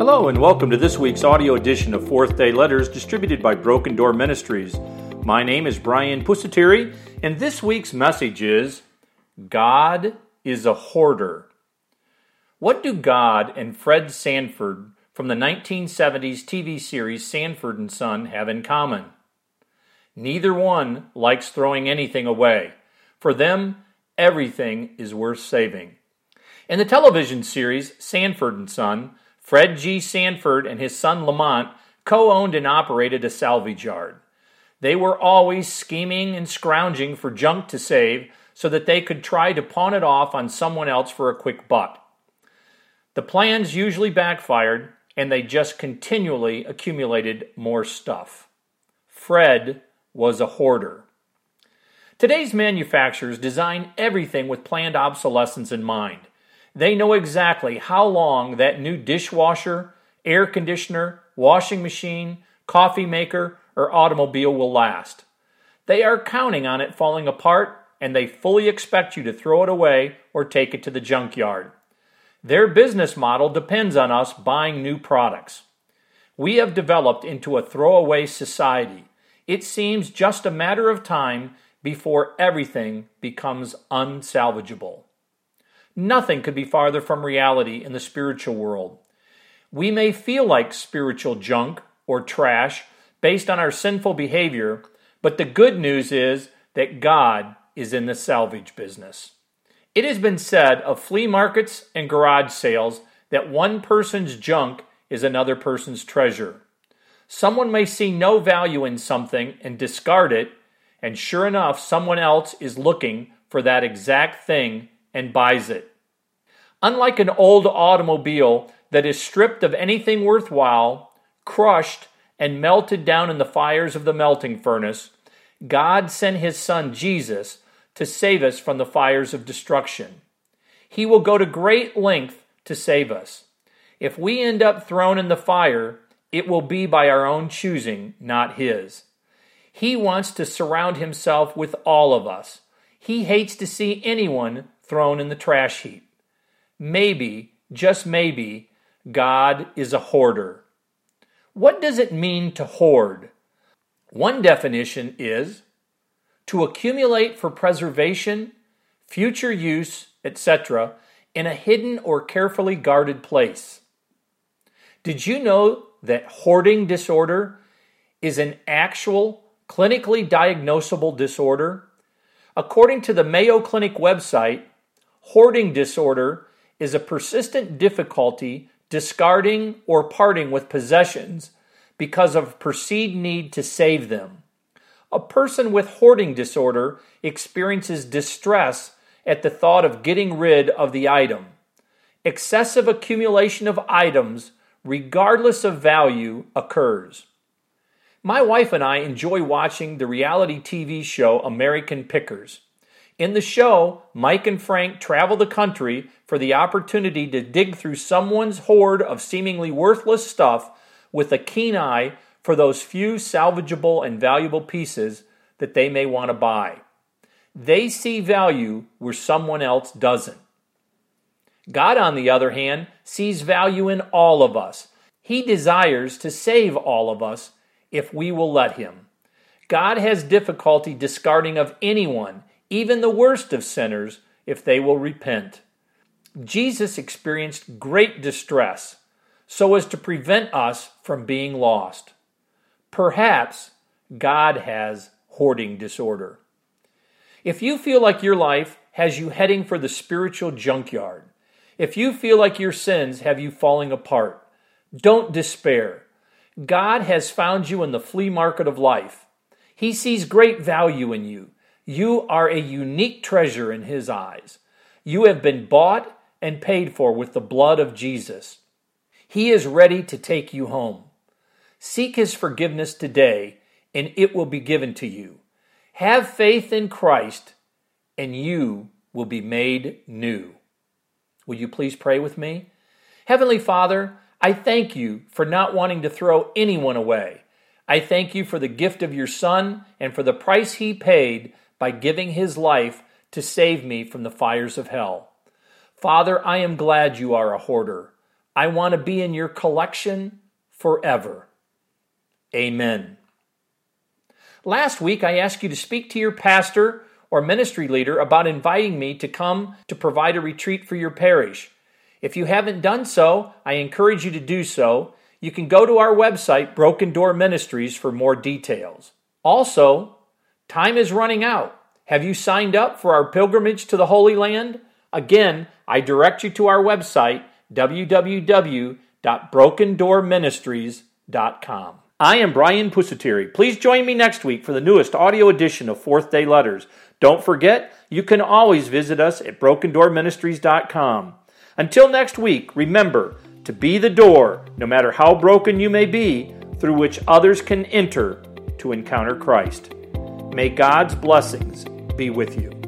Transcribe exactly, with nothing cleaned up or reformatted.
Hello and welcome to this week's audio edition of Fourth Day Letters distributed by Broken Door Ministries. My name is Brian Pusateri, and this week's message is, God is a hoarder. What do God and Fred Sanford from the nineteen seventies T V series Sanford and Son have in common? Neither one likes throwing anything away. For them, everything is worth saving. In the television series Sanford and Son, Fred G. Sanford and his son Lamont co-owned and operated a salvage yard. They were always scheming and scrounging for junk to save so that they could try to pawn it off on someone else for a quick buck. The plans usually backfired, and they just continually accumulated more stuff. Fred was a hoarder. Today's manufacturers design everything with planned obsolescence in mind. They know exactly how long that new dishwasher, air conditioner, washing machine, coffee maker, or automobile will last. They are counting on it falling apart, and they fully expect you to throw it away or take it to the junkyard. Their business model depends on us buying new products. We have developed into a throwaway society. It seems just a matter of time before everything becomes unsalvageable. Nothing could be farther from reality in the spiritual world. We may feel like spiritual junk or trash based on our sinful behavior, but the good news is that God is in the salvage business. It has been said of flea markets and garage sales that one person's junk is another person's treasure. Someone may see no value in something and discard it, and sure enough, someone else is looking for that exact thing and buys it. Unlike an old automobile that is stripped of anything worthwhile, crushed, and melted down in the fires of the melting furnace, God sent His Son Jesus to save us from the fires of destruction. He will go to great length to save us. If we end up thrown in the fire, it will be by our own choosing, not His. He wants to surround Himself with all of us. He hates to see anyone thrown in the trash heap. Maybe, just maybe, God is a hoarder. What does it mean to hoard? One definition is to accumulate for preservation, future use, et cetera, in a hidden or carefully guarded place. Did you know that hoarding disorder is an actual, clinically diagnosable disorder? According to the Mayo Clinic website, hoarding disorder is a persistent difficulty discarding or parting with possessions because of perceived need to save them. A person with hoarding disorder experiences distress at the thought of getting rid of the item. Excessive accumulation of items, regardless of value, occurs. My wife and I enjoy watching the reality T V show American Pickers. In the show, Mike and Frank travel the country for the opportunity to dig through someone's hoard of seemingly worthless stuff with a keen eye for those few salvageable and valuable pieces that they may want to buy. They see value where someone else doesn't. God, on the other hand, sees value in all of us. He desires to save all of us if we will let Him. God has difficulty discarding of anyone, even the worst of sinners, if they will repent. Jesus experienced great distress so as to prevent us from being lost. Perhaps God has hoarding disorder. If you feel like your life has you heading for the spiritual junkyard, if you feel like your sins have you falling apart, don't despair. God has found you in the flea market of life. He sees great value in you. You are a unique treasure in His eyes. You have been bought and paid for with the blood of Jesus. He is ready to take you home. Seek His forgiveness today, and it will be given to you. Have faith in Christ, and you will be made new. Will you please pray with me? Heavenly Father, I thank You for not wanting to throw anyone away. I thank You for the gift of Your Son and for the price He paid by giving His life to save me from the fires of hell. Father, I am glad You are a hoarder. I want to be in your collection forever. Amen. Last week, I asked you to speak to your pastor or ministry leader about inviting me to come to provide a retreat for your parish. If you haven't done so, I encourage you to do so. You can go to our website, Broken Door Ministries, for more details. Also, time is running out. Have you signed up for our pilgrimage to the Holy Land? Again, I direct you to our website, w w w dot broken door ministries dot com. I am Brian Pusateri. Please join me next week for the newest audio edition of Fourth Day Letters. Don't forget, you can always visit us at broken door ministries dot com. Until next week, remember to be the door, no matter how broken you may be, through which others can enter to encounter Christ. May God's blessings be with you.